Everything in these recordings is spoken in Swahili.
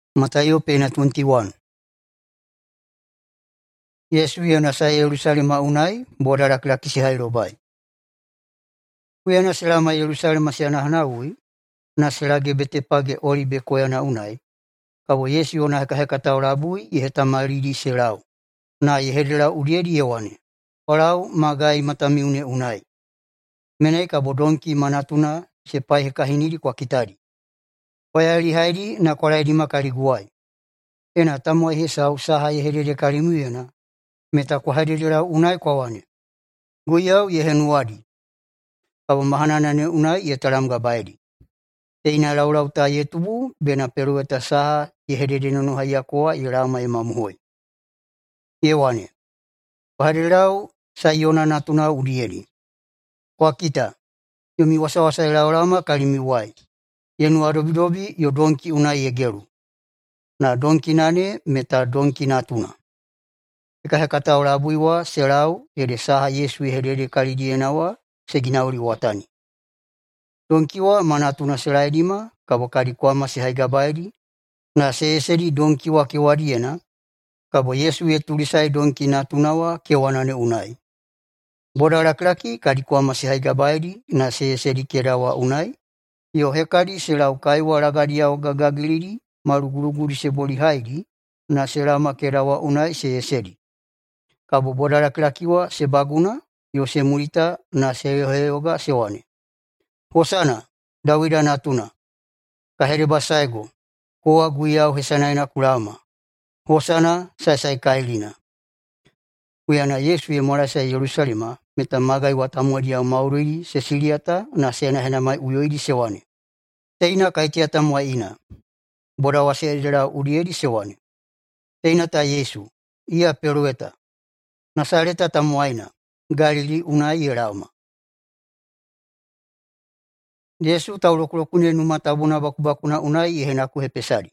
Mathayo pena 21. Yesu yana sa Yerusalema unai bodarak lakisi hairobai. Kuyana selama Yerusalema siana hanaui na selage betepage oribe koyana unai. Kabo Yesu yona heka taurabui yeheta maridi selau. Na yehedela uriedi yewane. Orau magai matamiune unai. Menai kabo donki manatuna sepai heka hiniri kwa kitari. Wayali haidi na koraidi makariguai. Ena tamwa hesa usaha yehedele karimuyena. Meta kwa hadidira unai kwa wane. Guyau yehenuadi. Kabo mahananane unai yetaramga baidi. Teina laura uta yetubu bena perueta saha yehedede nono hayakoa irama emamuhoi. Yewane. Kwa hadirau sayona natuna udieri. Kwa kita. Yomi wasa ilaurama kalimiwai. Yenu adobidobi yo donki unai yegeru. Na donki nane meta donki natuna. Eka hekata orabuiwa serau yede saha Yesu yehedede kalidienawa seginauri watani. Donkiwa manatuna selaidima kabo kadikwama sehaigabaidi na seeseri donkiwa kewadiena kabo Yesu yetulisai donki natunawa kewanane unai. Boda laklaki kadikwama sehaigabaidi na seeseri kerawa unai. Yo hekadi selau kaiwa ragadia ogagagilidi maruguruguri seboli haidi na selama kerawa unai seeseri. Kabo boda laklakiwa sebaguna yo semurita na seheoga sewane. Hosana, Dawida natuna. Kahereba saigo. Koa guyau hesanaina kulama. Hosana, sasai kailina. Kuyana Yesu ye morasa Yerusalema, meta magai watamuadia mauridi sesiliata na sena henamai uyoidi sewane. Teina kaitiata muaina. Boda wasedera uriedi sewane. Teina ta Yesu, ia perueta. Nasareta tamuaina. Galili unai yerama. Yesu taulokulokune numatabuna bakubakuna unai yehenaku hepesari.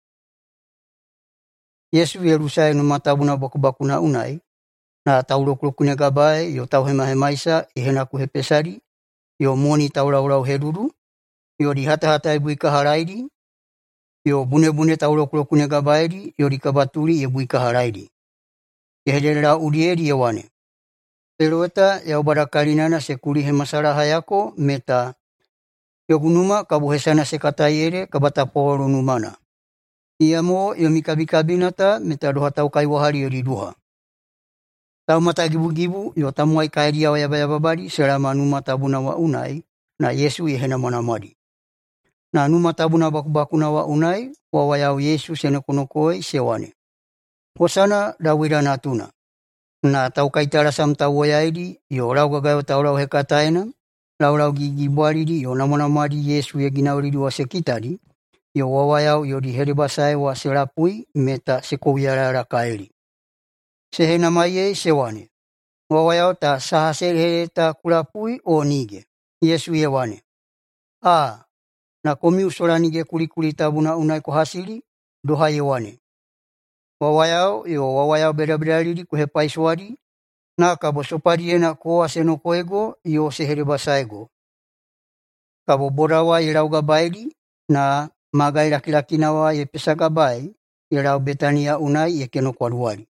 Yesu Yerusalema numatabuna bakubakuna unai na taulokulokune gabai yo tauhemahemaisa yehenaku hepesari yo moni taulaurau heduru yo dihata ibuika haraidi yo bune taulokulokune gabaidi yo dikabaturi yebuika haraidi. Yehedera udiedi yewane. Perueta ya ubarakalinana sekuri hemasara hayako meta yogunuma kabuhesana sekatayere kabataporo numana. Iamo yomikabikabinata metadoha tau kaiwahari yoriduha. Tau matagibu-gibu yotamuai kairia wayababari selama numatabuna wa unai na Yesu yehena manamadi. Na numatabuna bakubakuna wa unai wawayau Yesu senekonokoi sewane. Hosana Dawida natuna. Na tau kaitara samtau wayaidi yorau gagayo taurau hekataena. Laurau gigibuaridi yo namonamadi Yesu yeginauridi wa sekitari yo wawayau yo diherebasai wa serapui meta sekowiyarara kaeli. Sehenamaye sewane. Wawayau ta sahaserhe ta kulapui o nige. Yesu yewane. Na komi usoranige kulikuli tabuna unai kohasili doha yewane. Wawayau bedabedalidi kuhepaiswadi. Na kabo sopadiena koa senokoego yo seherebasaigo. Kabo borawa irau gabaidi na magai lakilakinawa ye pesa gabai irau Betania unai ye keno kwaruari.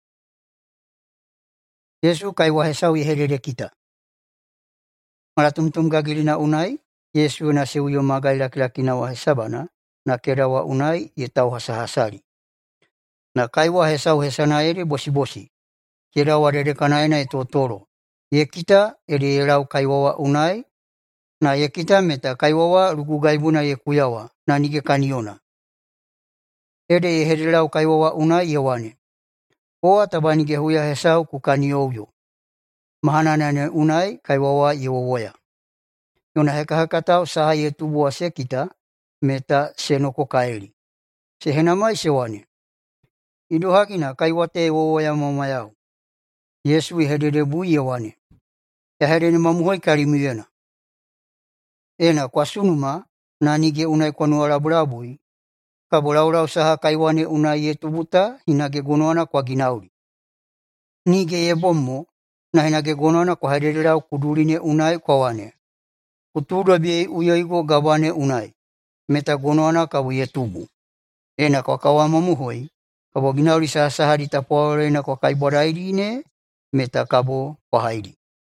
Yesu kaiwa hesau yeherere kita. Malatumtum gagilina unai Yesu na seuyo magai lakilakinawa hesabana na kerawa unai ye tau hasahasari. Na kaiwa hesau hesanaere bosi-bosi. Kera warere kanaena etotoro. Yekita ere erau kaiwawa unai na yekita meta kaiwawa rugugaibuna yekuyawa na nige kaniona. Ere yehererau kaiwawa unai yewane. Oa tabanige huya hesau kukanioyo. Mahananane unai kaiwawa yewawoya. Yona heka saha yetubu wa sekita meta senoko kaeli. Sehenamai sewane. Idohakina kaiwate yewawoya mamayau. Yesu yehedede yewane. Yahedene mamuhoi karimuyena. Ena kwa sunuma na nige unai kwa nuarabulabui. Kabulaurau saha kaiwane unai yetubuta hinage gonoana kwa ginauri. Nige yebomo na hinage gonoana kwa hededirau kuduline unai kwa wane. Kutudwa biye uyoigo gawane unai. Meta gonoana kabu yetubu. Ena kwa kawa mamuhoi, kabo ginauri sa sahari tapore na kwa kaiborairi ne, meta kabo pahairi.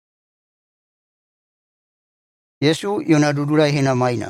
Yesu yona dudurai hena maina.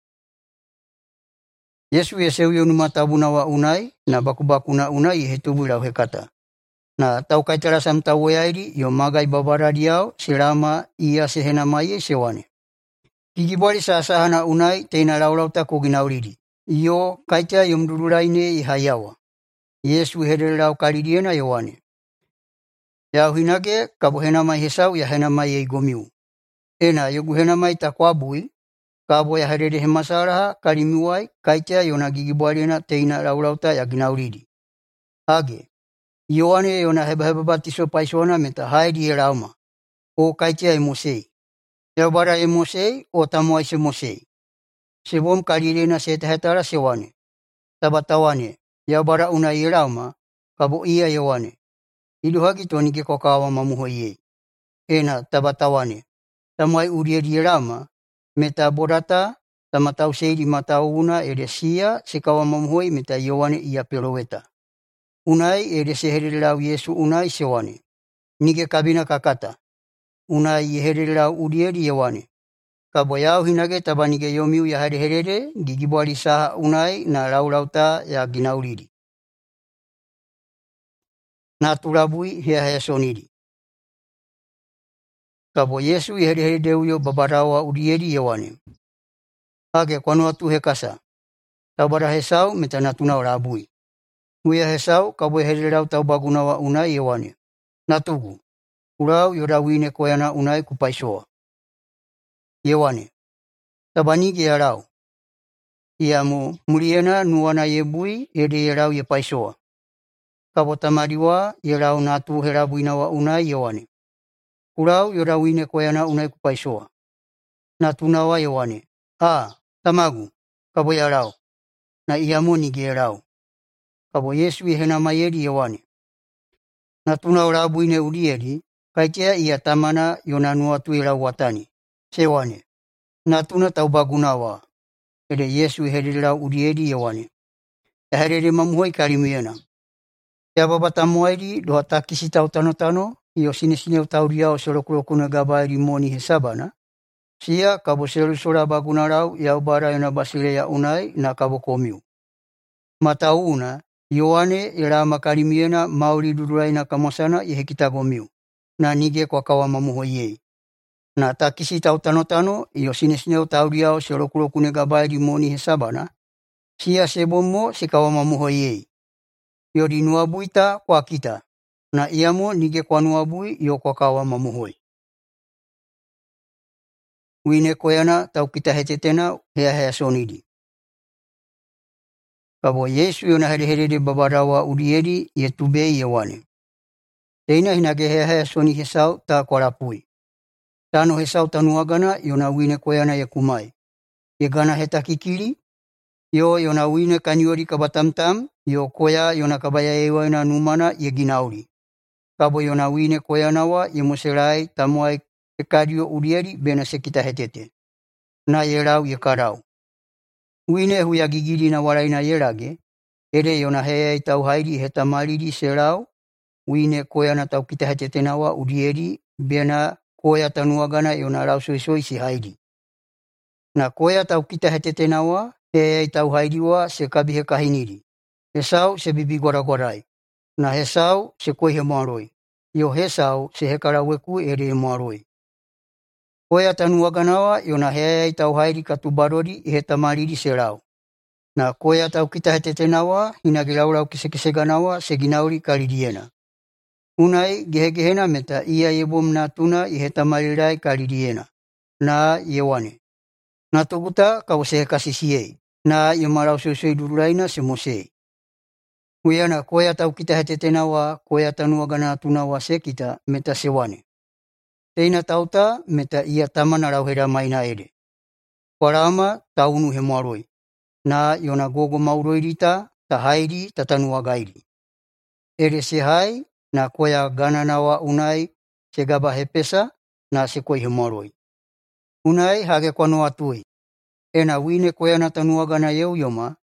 Yesu yeseu yonu matabuna wa unai, na bakubakuna unai hetubu lau hekata. Na tau kaitara sam tau weairi, yo magai babaradiao, selama ia sehena mai sewane. Kigibori sa sahana unai, teina laulauta koginauriri. Iyo kaita yom dudurai ne ihayawa. Yesu hedere lau karidiena yowane. Ya hinage kabo hena mai hesau ya hena mai eigomiu. Ena yogu hena mai takwabui, kabo ya hedere hemasaraha karimiwai kaita yona gigibuarina teina laulauta ya ginauriri. Hage, yowane yona heba batiso paisona meta haidi erauma. O kaita e Mosei. Yabara e Mosei o tamuai se Mosei. Sebom karirena setahetara sewane. Tabatawane. Yabara una erauma, kabo ia yowane. Iduhagi tonike kwa kawa mamuhoye. Ena tabatawane. Tamuai urieri erama, meta borata, tamatau seiri matau una eresia, sekawa mamuhoi meta yowane ia peloweta. Unai ereseherelau Yesu unai sewane. Nige kabina kakata. Unai yeherelau urieri yowane. Kabo yau hinage tabanige yomiu ya herere, gigibuari saha unai na laulauta ya ginauriri. Na turabui hea soniri. Kabo Yesu yehere deuyo babarawa urieri yowane. Hage kwanu atu hekasa. Tabara hesau meta natuna orabui. Huya hesau kabo yehere lau tau bagunawa unai yowane. Natugu. Urau yorawine koyana unai kupaisoa. Yowane. Tabanigi yarau. Iamu muriena nuwana yebui ede yarau ye paisoa. Kabo tamariwa yarau natu herabuina wa unai yowane. Urau yorawine koyana unai kupaisoa. Natunawa yowane. Tamagu. Kabo yarau. Na iamu nigi yarau. Kabo Yesu yehena mayeri yowane. Natuna orabuine urieri. Kaitea ia tamana yonanua tu yarau watani. Sewane. Natuna taubagunawa. Ede Yesu yehererau urieri yowane. Yaherere mamuhoi karimiena. Yababa tamuairi doa takisi tau tano iyo sine utauriao sorokurokuna gabairi moni hesabana. Sia kabo serusora bagunarau yaubara yona basile ya unai na kabo komiu. Matauna yoane irama karimiena mauri dudurai na kamosana yehekitagomiu. Na nige kwa kawa mamuhoiei. Na takisi tau tano iyo sine utauriao sorokurokuna gabairi moni hesabana. Sia sebomo sikawa mamuhoiei. Yori nuabuita kwa kita. Na iamo nige kwa nuabui yo kwa kawa mamuhoi. Wine koyana tau kita hetetena hea sonidi. Kabo Yesu yona herere babarawa urieri yetubei yowane. Teina hinage hea soni hesau ta kwarapui. Tano hesau tanuagana yona wine koyana yekumai. Yegana heta kikiri. Yo yona wine kanyori kabatamtam. Yo koya yona kabaya ewa na numana ye ginauri. Kabo yona wine koyanawa ye moserai tamuai ekario urieri bena sekita hetete. Na yerau ye karau. Wine huya gigiri na waraina yerage. Ere yona hea itau hairi hetamariri serau. Wine koyana tau kita hetete nawa urieri bena koya tanuagana yona rau soisoi si hairi. Na koya tau kita hetete nawa hea itau hairiwa se kabihe kahiniri. Hesau se bibi goragorai. Na hesau se koihe moaroi. Yo hesau se hekaraweku ere moaroi. Koya tanuaganawa yona hea itau hairi katubarori ihetamariri serau. Na koya tau kita hetetenawa hinagilaurau kisekiseganawa se ginauri karidiena. Unai gehegehena meta ia yebom natuna ihetamarirai karidiena. Na yewane. Na toguta kau se hekasisiei. Na yemarau sosoi dururaina se Mosei. Huyana koya tau kita hetetenawa koya tanuagana tunawa sekita meta sewane. Teina tauta meta ia tamana rauhera maina ere. Parama taunu he moaroi. Na yona gogo mauroirita ta hairi tatanuagairi. Ere se hai na koya gananawa unai se gaba hepesa na se koi he moaroi. Unai hage kwano atui. Ena wine koya na tanuagana yeu yoma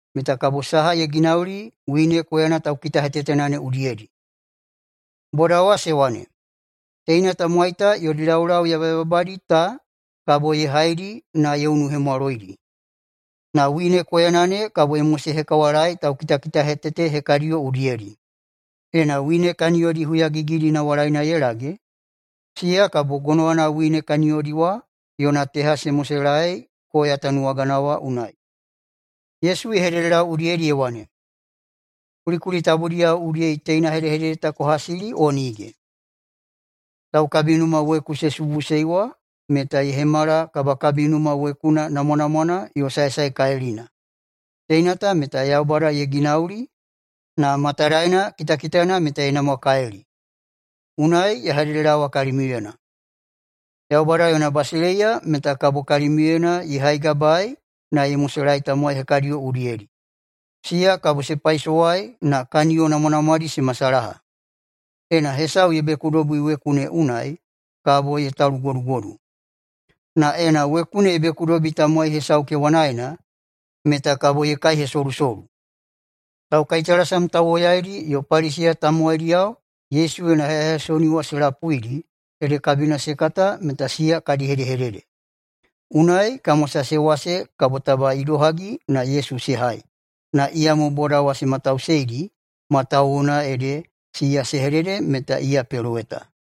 meta kabo saha ye ginauli wine koyana taukita hetetenane ulieri. Boda wase wane. Teina tamuaita yodilaurau ya babadi ta kabo ye hairi na ye unuhe maroiri. Na wine koyanane kabo ye mose hekawarai taukita hetete hekario ulieri. Ena wine kaniori huya gigiri na warai na yerage. Sia kabo gonoana wine kaniori wa yona teha se moserai koya tanuaganawa unai. Yesu herera ulieri ewane. Kulikuli taburia ulie teina here takohasili onige. Tau kabinuma weku se subuseiwa meta ihemara kaba kabinuma wekuna namona yo sai kaelina. Teinata meta yaubara ye ginauli na mataraina kita meta ina kaeli. Unai ya herera wa karimiyena. Yaubara yona basileia meta kabo karimiyena ihaiga bai na imuserai tamoy hekario ulieri. Sia kabo sepaisoai na kanio namonamari si masaraha. Ena hesau ye bekudobu wekune unai kabo ye taru goru. Na ena wekune bekudobi tamoy hesau ke wanaina meta kabo ye kai he soru. Tau kaitarasam tawoyairi yo parisia tamoy yao Yesu ena hesoni wasirapuiri ere kabina sekata meta sia kadi herere. Unai kamosa sewase kabotaba idohagi na Yesu sehai. Na ia mobora wasi matau seiri, matauna ede sia seherere meta ia perueta.